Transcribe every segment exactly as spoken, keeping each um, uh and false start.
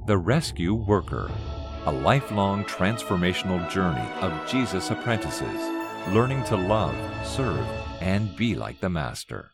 The Rescue Worker, a lifelong transformational journey of Jesus' apprentices, learning to love, serve, and be like the Master.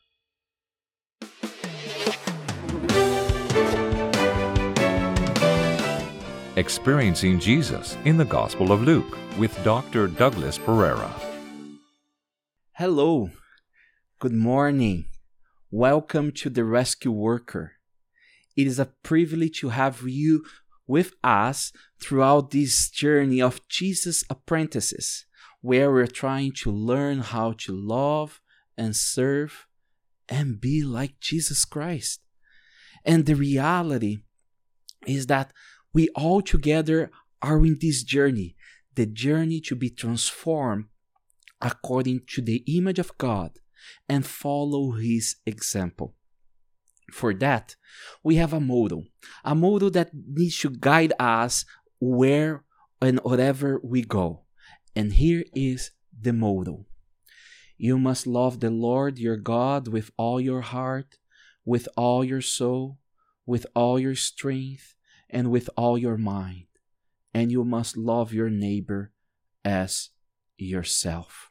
Experiencing Jesus in the Gospel of Luke with Doctor Douglas Pereira. Hello, good morning. Welcome to The Rescue Worker. It is a privilege to have you with us throughout this journey of Jesus' apprentices, where we're trying to learn how to love and serve and be like Jesus Christ. And the reality is that we all together are in this journey, the journey to be transformed according to the image of God and follow His example. For that, we have a model, a model that needs to guide us where and wherever we go. And here is the model. You must love the Lord your God with all your heart, with all your soul, with all your strength, and with all your mind. And you must love your neighbor as yourself.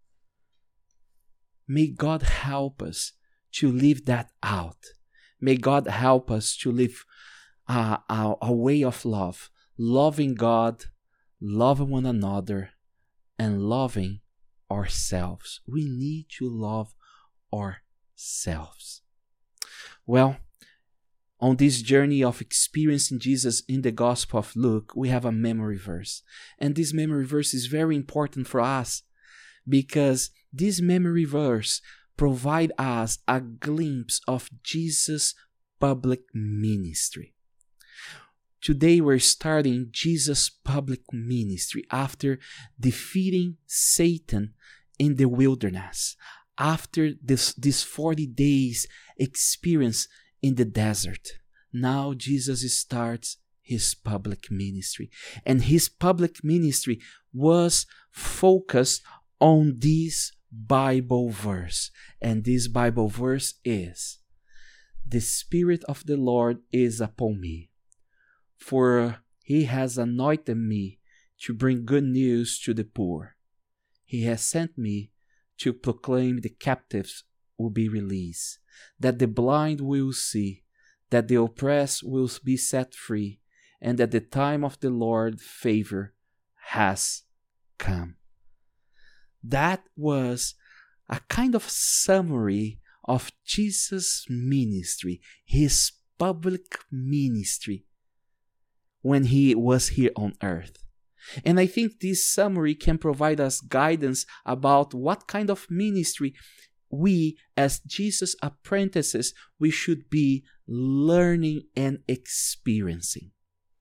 May God help us to live that out. May God help us to live uh, a, a way of love, loving God, loving one another, and loving ourselves. We need to love ourselves. Well, on this journey of experiencing Jesus in the Gospel of Luke, we have a memory verse. And this memory verse is very important for us because this memory verse provides us a glimpse of Jesus' public ministry. Today we're starting Jesus' public ministry after defeating Satan in the wilderness, after this, this forty days experience in the desert. Now Jesus starts his public ministry. And his public ministry was focused on this Bible verse. And this Bible verse is, "The Spirit of the Lord is upon me, for He has anointed me to bring good news to the poor. He has sent me to proclaim the captives will be released, that the blind will see, that the oppressed will be set free, and that the time of the Lord's favor has come." That was a kind of summary of Jesus' ministry, his public ministry, when he was here on earth. And I think this summary can provide us guidance about what kind of ministry we, as Jesus' apprentices, we should be learning and experiencing.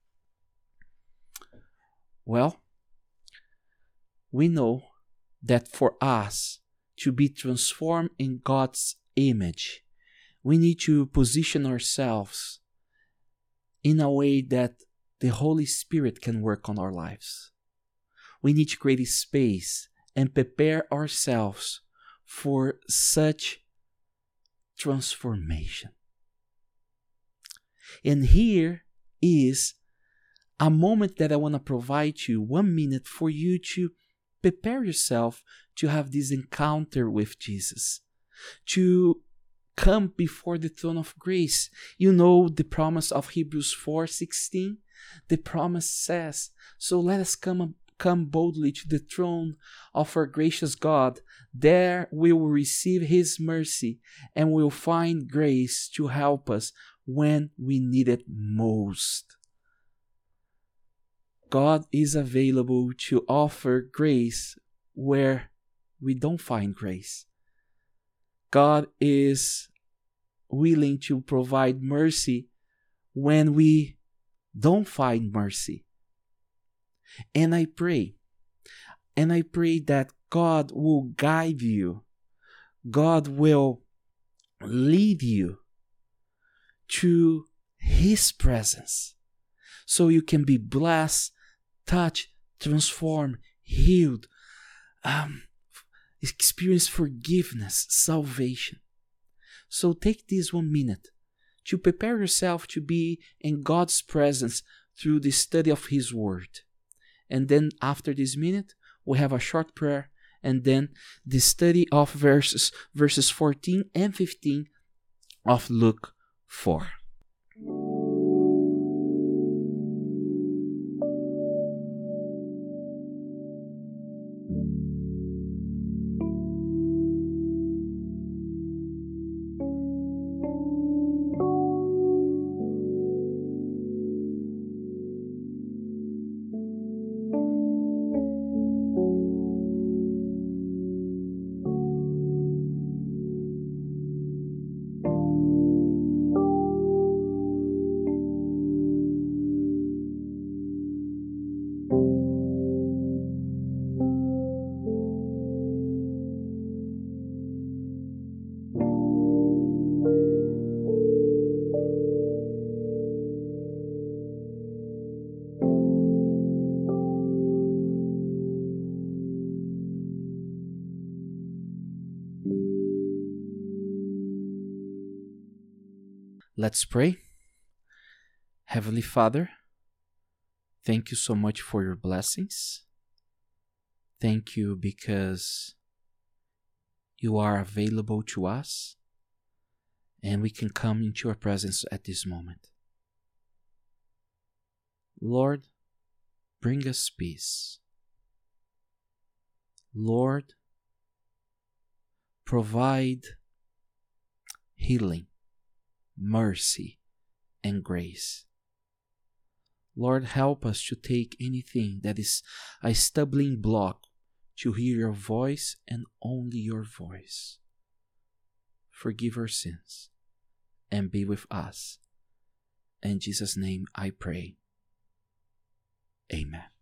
Well, we know that for us to be transformed in God's image, we need to position ourselves in a way that the Holy Spirit can work on our lives. We need to create a space and prepare ourselves for such transformation. And here is a moment that I want to provide you, one minute for you to prepare yourself to have this encounter with Jesus, to come before the throne of grace. You know the promise of Hebrews four sixteen? The promise says, "So let us come come boldly to the throne of our gracious God. There we will receive His mercy and will find grace to help us when we need it most." God is available to offer grace where we don't find grace. God is willing to provide mercy when we don't find mercy. And I pray, and I pray that God will guide you. God will lead you to His presence so you can be blessed, touched, transformed, healed, um, experience forgiveness, salvation. So take this one minute to prepare yourself to be in God's presence through the study of His Word. And then after this minute, we have a short prayer, and then the study of verses, verses fourteen and fifteen of Luke four. Let's pray. Heavenly Father, thank you so much for your blessings. Thank you because you are available to us and we can come into your presence at this moment. Lord, bring us peace. Lord, provide healing, mercy, and grace. Lord, help us to take anything that is a stumbling block to hear your voice and only your voice. Forgive our sins and be with us. In Jesus' name I pray. Amen.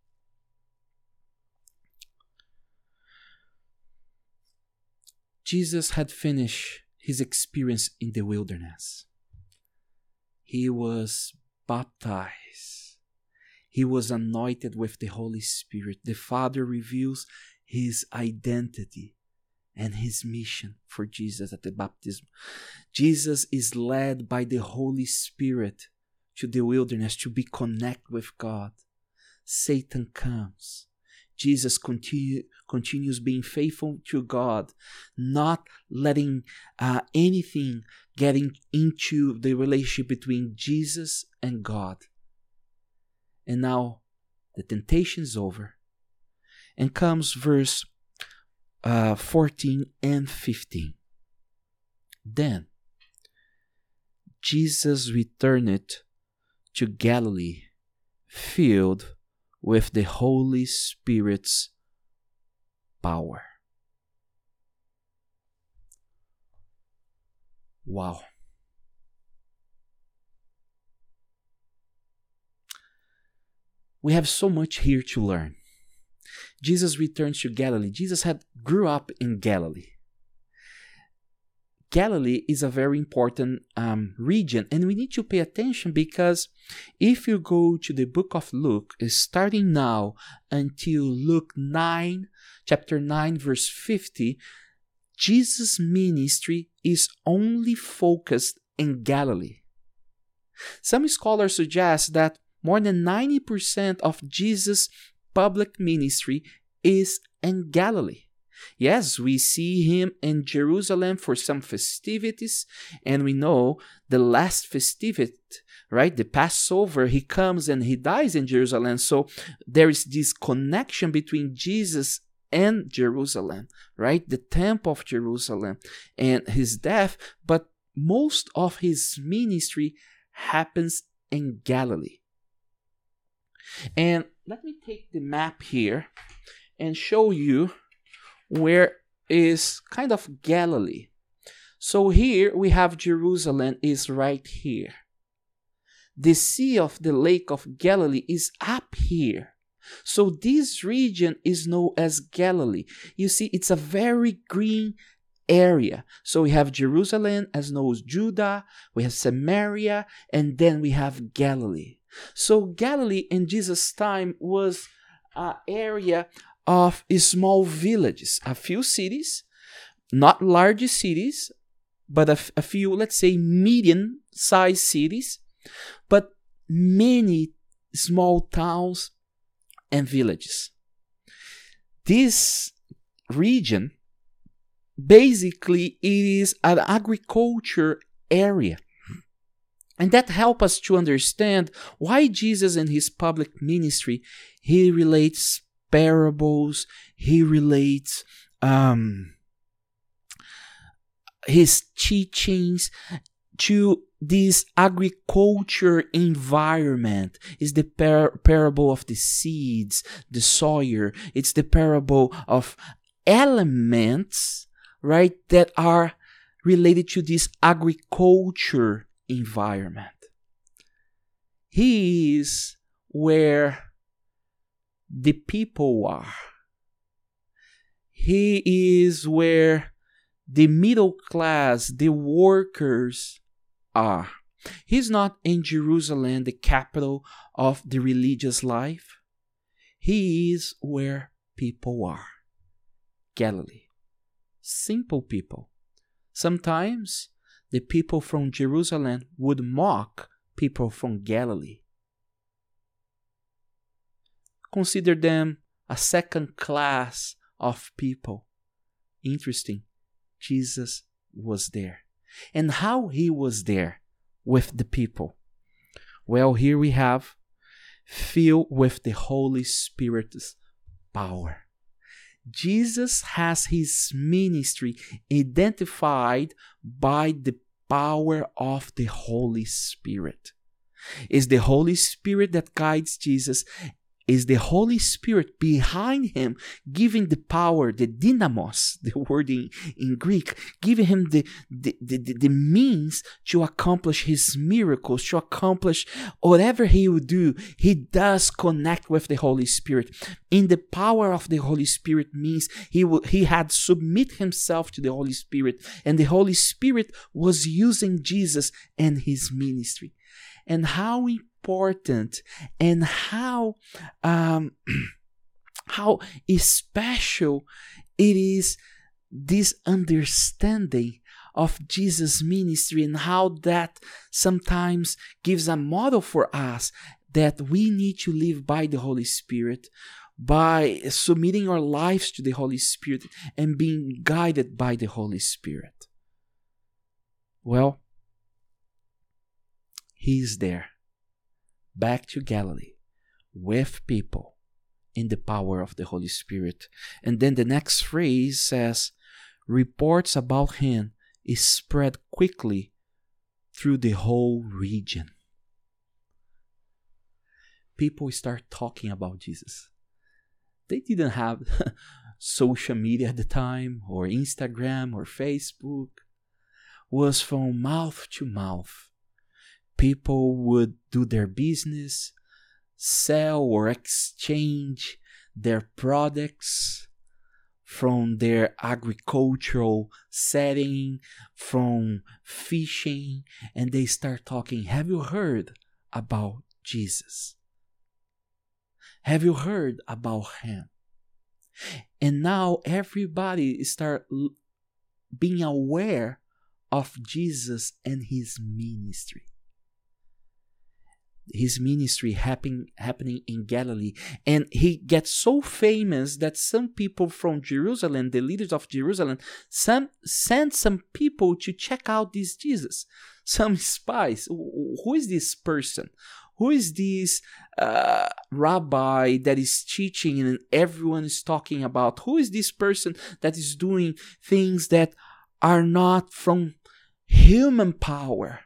Jesus had finished his experience in the wilderness. He was baptized. He was anointed with the Holy Spirit. The Father reveals his identity and his mission for Jesus at the baptism. Jesus is led by the Holy Spirit to the wilderness to be connected with God. Satan comes. Jesus continue, continues being faithful to God, not letting uh, anything getting into the relationship between Jesus and God. And now the temptation is over. And comes verse uh, fourteen and fifteen. Then Jesus returned to Galilee, filled with the Holy Spirit's power. Wow. We have so much here to learn. Jesus returns to Galilee. Jesus had grew up in Galilee. Galilee is a very important um, region, and we need to pay attention because if you go to the book of Luke, starting now until Luke nine, chapter nine, verse fifty, Jesus' ministry is only focused in Galilee. Some scholars suggest that more than ninety percent of Jesus' public ministry is in Galilee. Yes, we see him in Jerusalem for some festivities, and we know the last festivity, right? The Passover, he comes and he dies in Jerusalem. So there is this connection between Jesus and Jerusalem, right? The temple of Jerusalem and his death, but most of his ministry happens in Galilee. And let me take the map here and show you where is kind of Galilee. So here we have Jerusalem is right here. The sea of the lake of Galilee is up here. So this region is known as Galilee. You see, it's a very green area. So we have Jerusalem as known as Judah, we have Samaria, and then we have Galilee. So Galilee in Jesus' time was an area of small villages, a few cities, not large cities, but a, f- a few, let's say, medium-sized cities, but many small towns and villages. This region, basically, it is an agriculture area. And that helps us to understand why Jesus in his public ministry, he relates parables, he relates um, his teachings to this agriculture environment. Is the par- parable of the seeds, the sower. It's the parable of elements, right, that are related to this agriculture environment. He is where the people are. He is where the middle class, the workers are. He's not in Jerusalem, the capital of the religious life. He is where people are. Galilee. Simple people. Sometimes the people from Jerusalem would mock people from Galilee. Consider them a second class of people. Interesting. Jesus was there. And how he was there with the people? Well, here we have filled with the Holy Spirit's power. Jesus has his ministry identified by the power of the Holy Spirit. It's the Holy Spirit that guides Jesus. Is the Holy Spirit behind him, giving the power, the dynamos, the word in, in Greek, giving him the, the, the, the means to accomplish his miracles, to accomplish whatever he would do. He does connect with the Holy Spirit. In the power of the Holy Spirit means he, will, he had submit himself to the Holy Spirit, and the Holy Spirit was using Jesus and his ministry. And how important and how um, how special it is, this understanding of Jesus' ministry, and how that sometimes gives a model for us that we need to live by the Holy Spirit, by submitting our lives to the Holy Spirit and being guided by the Holy Spirit. Well, he's there, back to Galilee, with people in the power of the Holy Spirit. And then the next phrase says, reports about him is spread quickly through the whole region. People start talking about Jesus. They didn't have social media at the time, or Instagram or Facebook. It was from mouth to mouth. People would do their business, sell or exchange their products from their agricultural setting, from fishing, and they start talking, have you heard about Jesus? Have you heard about him? And now everybody start being aware of Jesus and his ministry. His ministry happen, happening in Galilee. And he gets so famous that some people from Jerusalem, the leaders of Jerusalem, some send some people to check out this Jesus. Some spies. Who is this person? Who is this uh, rabbi that is teaching and everyone is talking about? Who is this person that is doing things that are not from human power?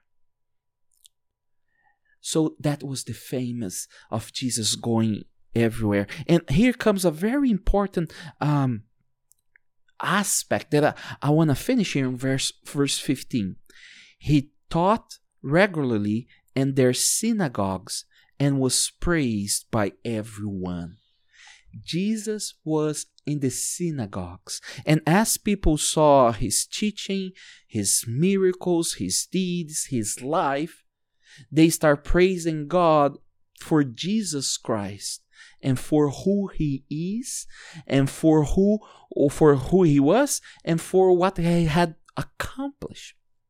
So that was the famous of Jesus going everywhere. And here comes a very important um, aspect that I, I want to finish here in verse, verse fifteen. He taught regularly in their synagogues and was praised by everyone. Jesus was in the synagogues, and as people saw his teaching, his miracles, his deeds, his life, they start praising God for Jesus Christ and for who he is and for who or for who he was and for what he had accomplished.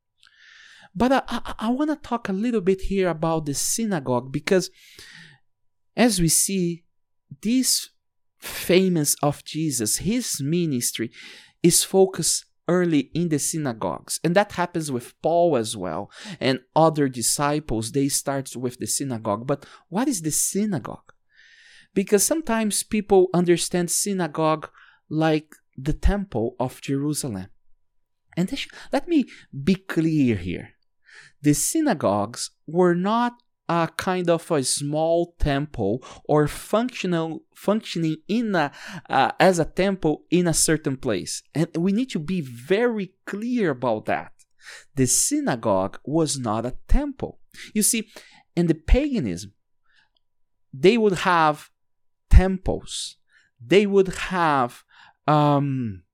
But I, I, I want to talk a little bit here about the synagogue, because as we see, this famous of Jesus, his ministry is focused early in the synagogues, and that happens with Paul as well, and other disciples. They start with the synagogue. But what is the synagogue? Because sometimes people understand synagogue like the temple of Jerusalem. And this, let me be clear here. The synagogues were not a kind of a small temple or functional functioning in a uh, as a temple in a certain place, and we need to be very clear about that. The synagogue was not a temple. You see, in the paganism, they would have temples. They would have um,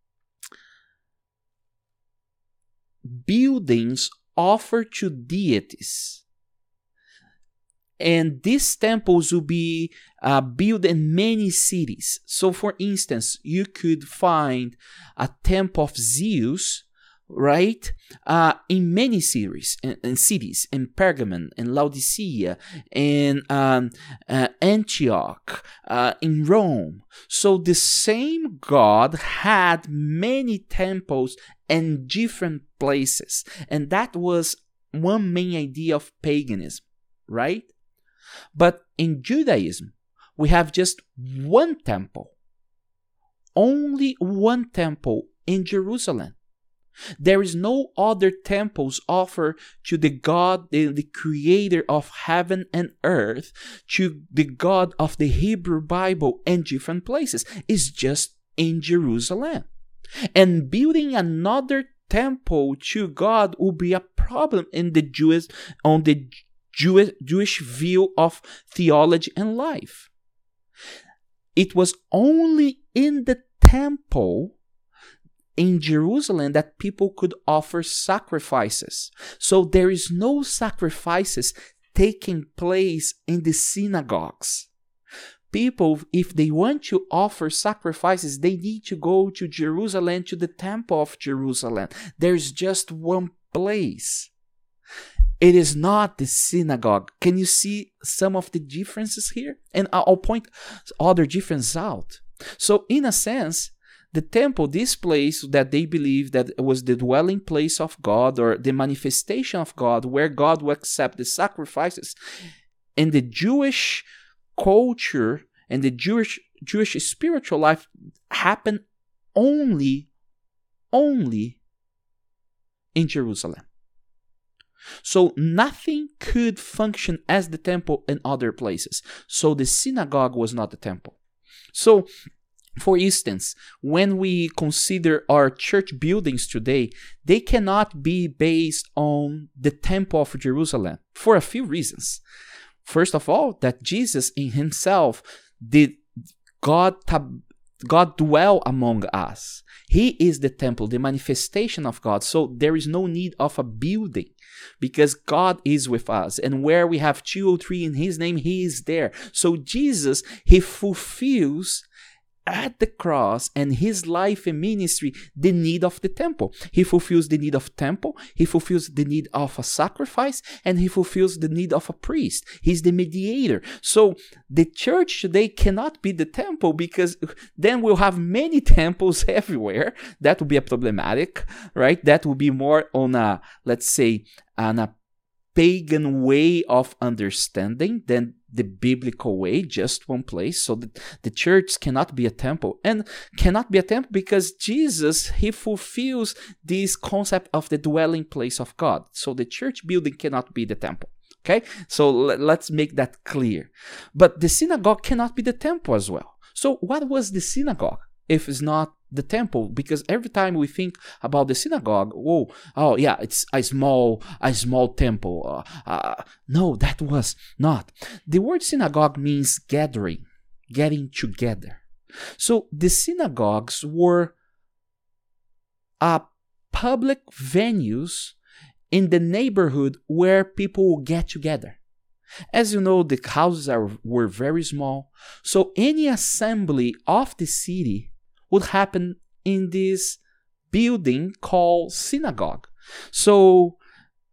buildings offered to deities. And these temples will be uh, built in many cities. So, for instance, you could find a temple of Zeus, right, uh, in many cities, in, in cities, in Pergamon, in Laodicea, in um, uh, Antioch, uh, in Rome. So, the same God had many temples in different places, and that was one main idea of paganism, right? But in Judaism, we have just one temple. Only one temple in Jerusalem. There is no other temples offered to the God, the, the creator of heaven and earth, to the God of the Hebrew Bible in different places. It's just in Jerusalem. And building another temple to God will be a problem in the Jewish, on the Jewish, Jewish view of theology and life. It was only in the temple in Jerusalem that people could offer sacrifices. So there is no sacrifices taking place in the synagogues. People, if they want to offer sacrifices, they need to go to Jerusalem, to the temple of Jerusalem. There's just one place. It is not the synagogue. Can you see some of the differences here? And I'll point other differences out. So in a sense, the temple, this place that they believe that was the dwelling place of God, or the manifestation of God, where God will accept the sacrifices, in the Jewish culture and the Jewish Jewish spiritual life happened only, only in Jerusalem. So nothing could function as the temple in other places. So the synagogue was not the temple. So, for instance, when we consider our church buildings today, they cannot be based on the temple of Jerusalem for a few reasons. First of all, that Jesus in himself did God tab- God dwell among us. He is the temple, the manifestation of God. So there is no need of a building, because God is with us. And where we have two or three in his name, he is there. So Jesus, he fulfills at the cross and his life and ministry the need of the temple. He fulfills the need of temple, he fulfills the need of a sacrifice, and he fulfills the need of a priest. He's the mediator. So the church today cannot be the temple, because then we'll have many temples everywhere. That would be a problematic, right? That would be more on a, let's say, on a pagan way of understanding than the biblical way, just one place. So the, the church cannot be a temple, and cannot be a temple because Jesus, he fulfills this concept of the dwelling place of God. So the church building cannot be the temple. Okay, so let, let's make that clear. But the synagogue cannot be the temple as well. So what was the synagogue if it's not the temple? Because every time we think about the synagogue, whoa, oh yeah, it's a small, a small temple. Uh, uh, no, that was not. The word synagogue means gathering, getting together. So the synagogues were uh, public venues in the neighborhood where people would get together. As you know, the houses are, were very small, so any assembly of the city would happen in this building called synagogue. So,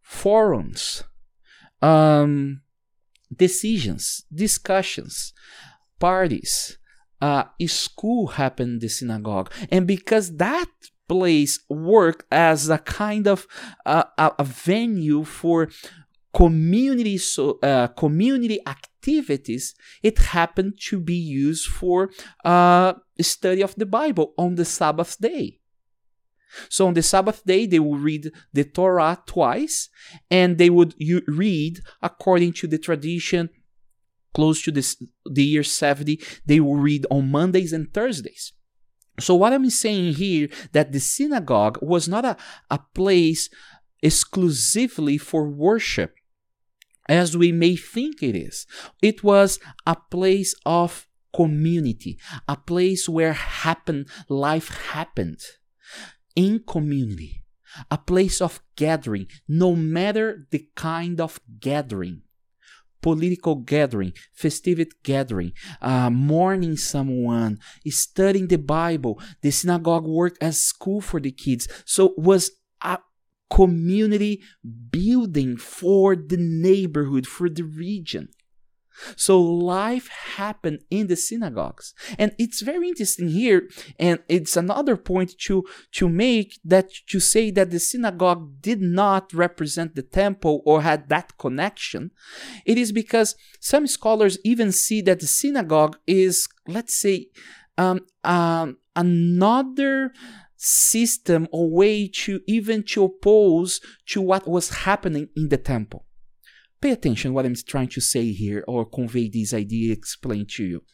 forums, um, decisions, discussions, parties, uh, school happened in the synagogue. And because that place worked as a kind of uh, a, a venue for community so uh, community activities, it happened to be used for uh, study of the Bible on the Sabbath day. So on the Sabbath day, they would read the Torah twice, and they would u- read according to the tradition. Close to this, the year seventy, they will read on Mondays and Thursdays. So what I'm saying here, that the synagogue was not a, a place exclusively for worship, as we may think it is. It was a place of community, a place where happen, life happened in community, a place of gathering, no matter the kind of gathering. Political gathering, festive gathering, uh, mourning someone, studying the Bible. The synagogue worked as school for the kids. So it was a community building for the neighborhood, for the region. So life happened in the synagogues. And it's very interesting here, and it's another point to, to make, that to say that the synagogue did not represent the temple or had that connection. It is because some scholars even see that the synagogue is, let's say, um, um, another system or way to even to oppose to what was happening in the temple. Pay attention what I'm trying to say here, or convey this idea, explain to you.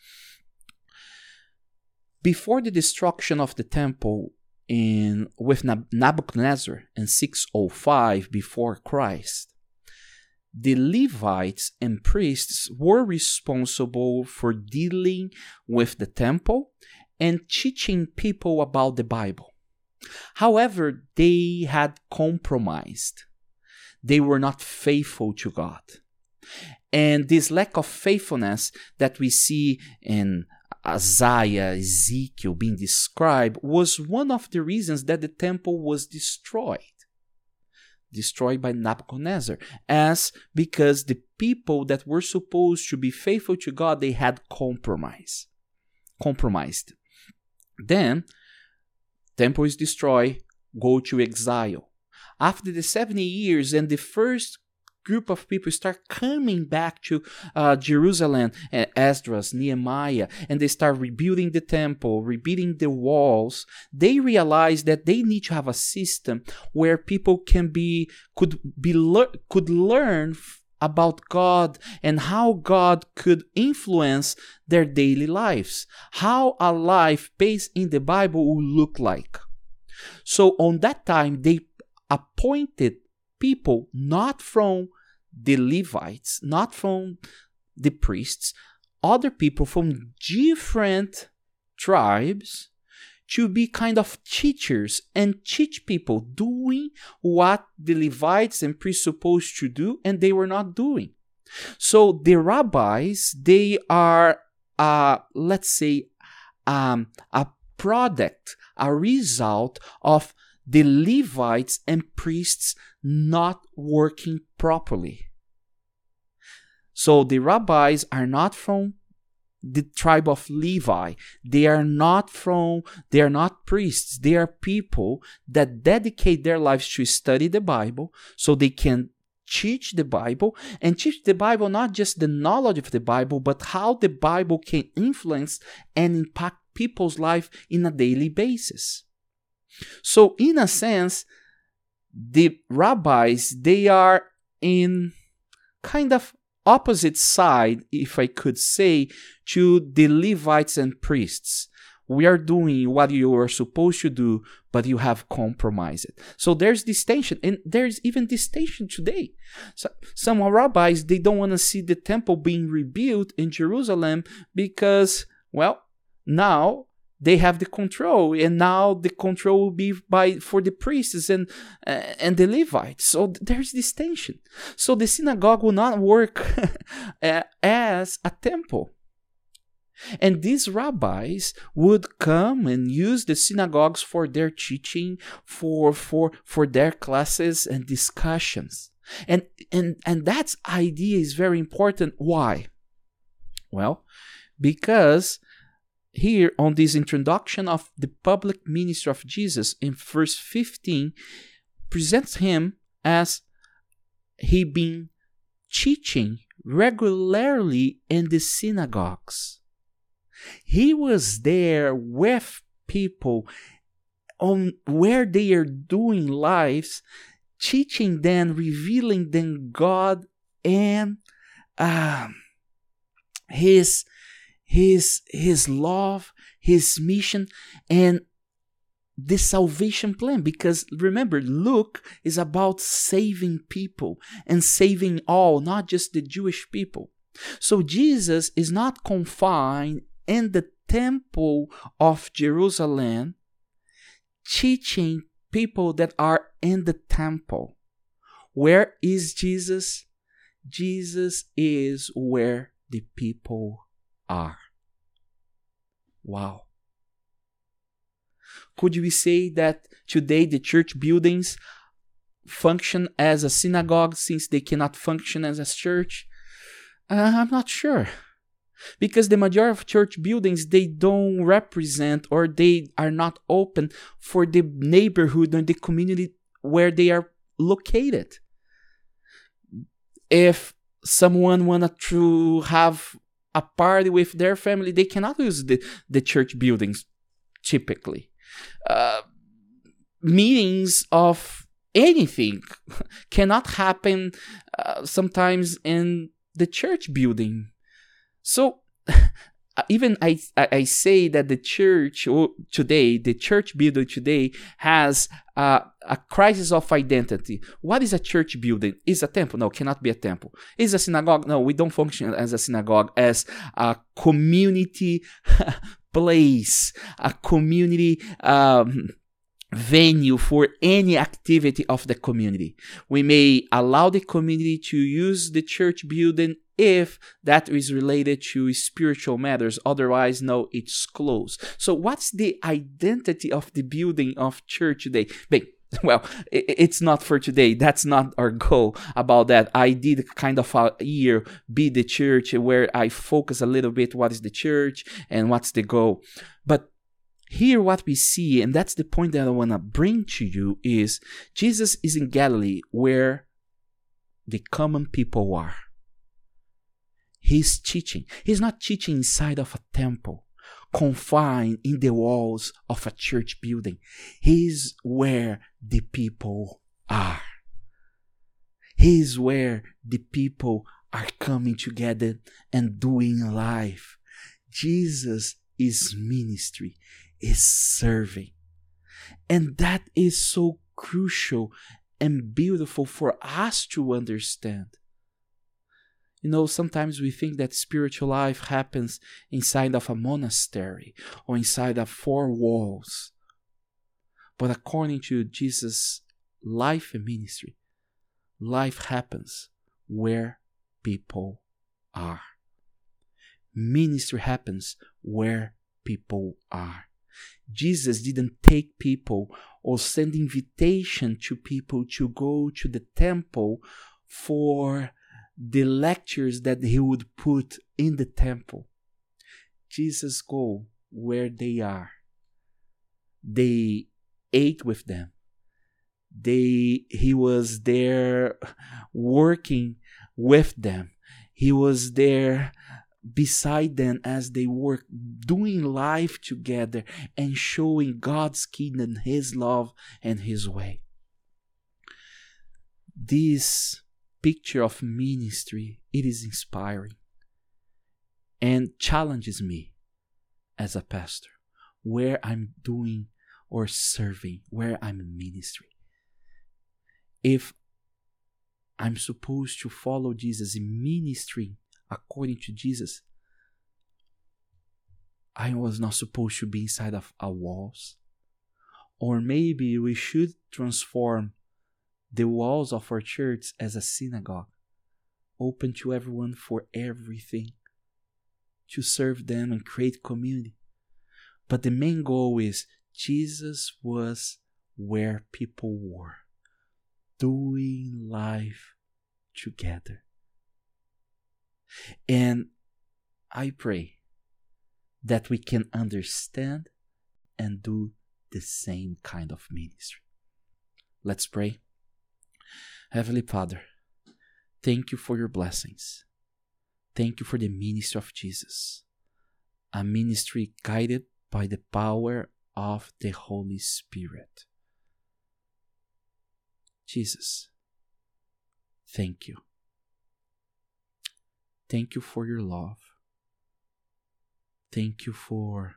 Before the destruction of the temple in with Nebuchadnezzar in six oh five before Christ, the Levites and priests were responsible for dealing with the temple and teaching people about the Bible. However, they had compromised. They were not faithful to God. And this lack of faithfulness that we see in Isaiah, Ezekiel being described was one of the reasons that the temple was destroyed. Destroyed by Nebuchadnezzar. As because the people that were supposed to be faithful to God, they had compromised. Compromised. Then, temple is destroyed, go to exile. After the seventy years, and the first group of people start coming back to uh, Jerusalem, uh, Esdras, Nehemiah, and they start rebuilding the temple, rebuilding the walls, they realize that they need to have a system where people can be, could be, le- could learn about God and how God could influence their daily lives, how a life based in the Bible will look like. So on that time, they appointed people not from the Levites, not from the priests, other people from different tribes to be kind of teachers and teach people doing what the Levites and priests supposed to do, and they were not doing. So the rabbis, they are, uh, let's say, um, a product, a result of the Levites and priests not working properly. So the rabbis are not from the tribe of Levi. They are not from, they are not priests. They are people that dedicate their lives to study the Bible so they can teach the Bible, and teach the Bible, not just the knowledge of the Bible, but how the Bible can influence and impact people's life in a daily basis. So in a sense, the rabbis, they are in kind of opposite side, if I could say, to the Levites and priests. We are doing what you are supposed to do, but you have compromised it. So there's this tension, and there's even this tension today. So some rabbis, they don't want to see the temple being rebuilt in Jerusalem because, well, now they have the control, and now the control will be by for the priests and uh, and the Levites. So there's this tension. So the synagogue will not work as a temple. And these rabbis would come and use the synagogues for their teaching, for, for, for their classes and discussions. And and and that idea is very important. Why? Well, because here on this introduction of the public ministry of Jesus in verse fifteen presents him as he been teaching regularly in the synagogues. He was there with people on where they are doing lives, teaching them, revealing them God and um, his his his love, his mission, and the salvation plan. Because remember, Luke is about saving people and saving all, not just the Jewish people. So Jesus is not confined in the temple of Jerusalem, teaching people that are in the temple. Where is Jesus? Jesus is where the people are. Wow. Could we say that today the church buildings function as a synagogue since they cannot function as a church? Uh, I'm not sure. Because the majority of church buildings, they don't represent, or they are not open for the neighborhood and the community where they are located. If someone wanted to have a party with their family, they cannot use the, the church buildings typically. Uh, meetings of anything cannot happen uh, sometimes in the church building. So even I, I I say that the church today, the church building today has uh, a crisis of identity. What is a church building? Is a temple? No, cannot be a temple. Is a synagogue? No, we don't function as a synagogue, as a community place, a community um, venue for any activity of the community. We may allow the community to use the church building if that is related to spiritual matters. Otherwise, no, it's closed. So what's the identity of the building of church today? Well, it's not for today. That's not our goal about that. I did kind of a year, Be the Church, where I focus a little bit what is the church and what's the goal. But here what we see, and that's the point that I want to bring to you, is Jesus is in Galilee where the common people are. He's teaching. He's not teaching inside of a temple, confined in the walls of a church building. He's where the people are. He's where the people are coming together and doing life. Jesus is ministry, is serving. And that is so crucial and beautiful for us to understand. You know, sometimes we think that spiritual life happens inside of a monastery or inside of four walls. But according to Jesus' life and ministry, life happens where people are. Ministry happens where people are. Jesus didn't take people or send invitation to people to go to the temple for the lectures that he would put in the temple. Jesus go where they are. They ate with them. They he was there working with them. He was there beside them as they work, doing life together and showing God's kingdom, his love and his way. This picture of ministry, it is inspiring and challenges me as a pastor, where I'm doing or serving, where I'm in ministry. If I'm supposed to follow Jesus in ministry according to Jesus, I was not supposed to be inside of our walls. Or maybe we should transform the walls of our church as a synagogue, open to everyone for everything, to serve them and create community. But the main goal is Jesus was where people were, doing life together. And I pray that we can understand and do the same kind of ministry. Let's pray. Heavenly Father, thank you for your blessings. Thank you for the ministry of Jesus, a ministry guided by the power of the Holy Spirit. Jesus, thank you. Thank you for your love. Thank you for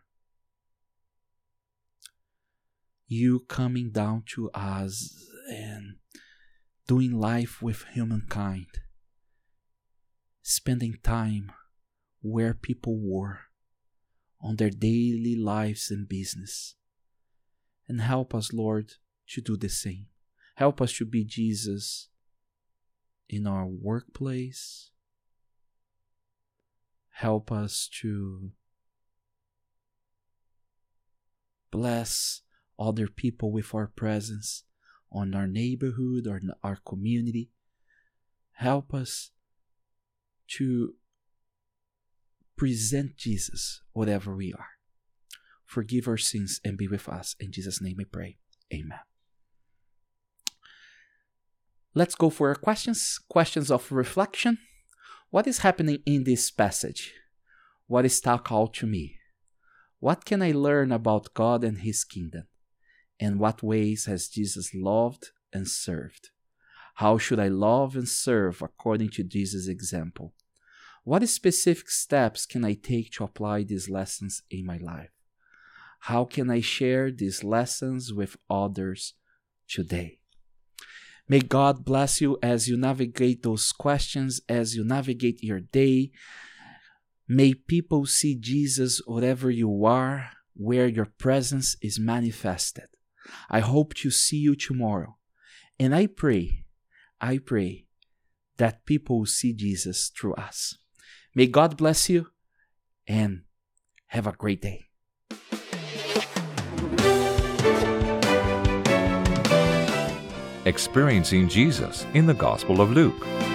you coming down to us and doing life with humankind, spending time where people were on their daily lives and business. And help us, Lord, to do the same. Help us to be Jesus in our workplace. Help us to bless other people with our presence on our neighborhood or in our community. Help us to present Jesus whatever we are. Forgive our sins and be with us. In Jesus' name I pray. Amen. Let's go for our questions. Questions of reflection. What is happening in this passage? What is stuck out to me? What can I learn about God and His kingdom? In what ways has Jesus loved and served? How should I love and serve according to Jesus' example? What specific steps can I take to apply these lessons in my life? How can I share these lessons with others today? May God bless you as you navigate those questions, as you navigate your day. May people see Jesus wherever you are, where your presence is manifested. I hope to see you tomorrow. And I pray, I pray that people will see Jesus through us. May God bless you and have a great day. Experiencing Jesus in the Gospel of Luke.